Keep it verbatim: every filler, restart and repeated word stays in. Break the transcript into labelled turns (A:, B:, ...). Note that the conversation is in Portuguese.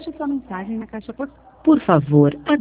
A: deixe sua mensagem na caixa postal. Por favor,